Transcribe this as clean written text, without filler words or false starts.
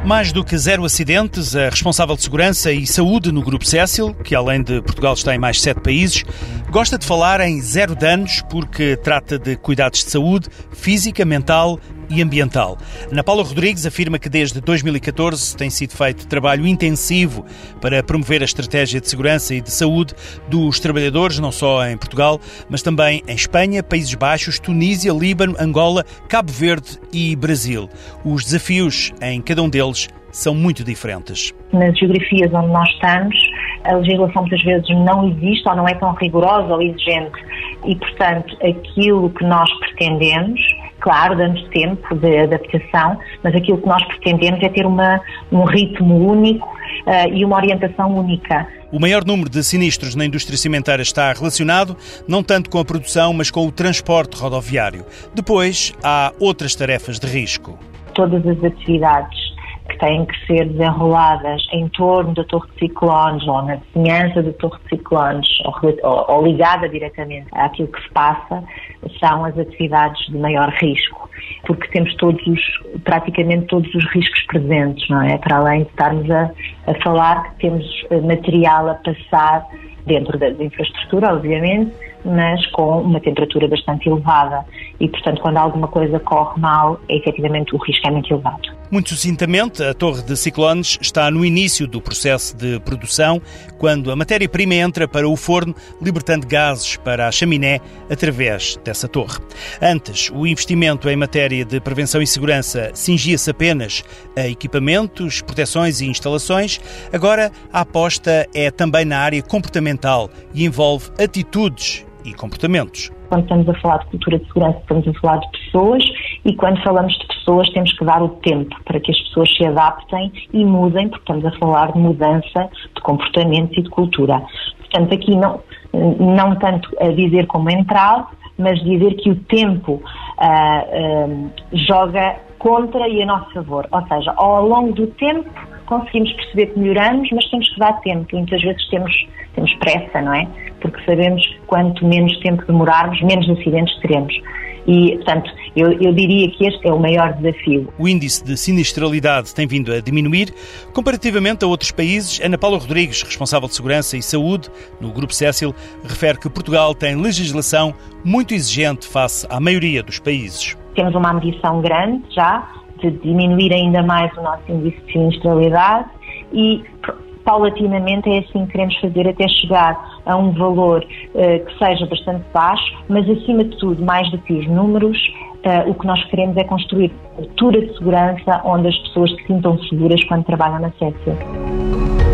Mais do que 0 acidentes, a responsável de segurança e saúde no Grupo Cécil, que além de Portugal está em mais 7 países, gosta de falar em 0 danos porque trata de cuidados de saúde física, mental e ambiental. Ana Paula Rodrigues afirma que desde 2014 tem sido feito trabalho intensivo para promover a estratégia de segurança e de saúde dos trabalhadores, não só em Portugal, mas também em Espanha, Países Baixos, Tunísia, Líbano, Angola, Cabo Verde e Brasil. Os desafios em cada um deles são muito diferentes. Nas geografias onde nós estamos, a legislação muitas vezes não existe ou não é tão rigorosa ou exigente e, portanto, aquilo que nós pretendemos, claro, damos tempo de adaptação, mas aquilo que nós pretendemos é ter um ritmo único e uma orientação única. O maior número de sinistros na indústria cimenteira está relacionado não tanto com a produção, mas com o transporte rodoviário. Depois, há outras tarefas de risco. Todas as atividades que têm que ser desenroladas em torno da torre de ciclones ou na vizinhança da torre de ciclones ou ligada diretamente àquilo que se passa, são as atividades de maior risco, porque temos praticamente todos os riscos presentes, não é? Para além de estarmos a falar que temos material a passar dentro da infraestrutura, obviamente, mas com uma temperatura bastante elevada e, portanto, quando alguma coisa corre mal, efetivamente o risco é muito elevado. Muito sucintamente, a torre de ciclones está no início do processo de produção, quando a matéria-prima entra para o forno, libertando gases para a chaminé através dessa torre. Antes, o investimento em matéria de prevenção e segurança cingia-se apenas a equipamentos, proteções e instalações. Agora, a aposta é também na área comportamental e envolve atitudes e comportamentos. Quando estamos a falar de cultura de segurança, estamos a falar de pessoas e quando falamos de pessoas temos que dar o tempo para que as pessoas se adaptem e mudem, porque estamos a falar de mudança de comportamentos e de cultura. Portanto, aqui não tanto a dizer como entrar, mas dizer que o tempo joga contra e a nosso favor. Ou seja, ao longo do tempo conseguimos perceber que melhoramos, mas temos que dar tempo. E muitas vezes temos pressa, não é? Porque sabemos que quanto menos tempo demorarmos, menos acidentes teremos. E, portanto, eu diria que este é o maior desafio. O índice de sinistralidade tem vindo a diminuir. Comparativamente a outros países, Ana Paula Rodrigues, responsável de segurança e saúde no Grupo Cécil, refere que Portugal tem legislação muito exigente face à maioria dos países. Temos uma ambição grande já de diminuir ainda mais o nosso índice de sinistralidade e paulatinamente é assim que queremos fazer até chegar a um valor que seja bastante baixo, mas acima de tudo, mais do que os números, o que nós queremos é construir cultura de segurança onde as pessoas se sintam seguras quando trabalham na Cécil.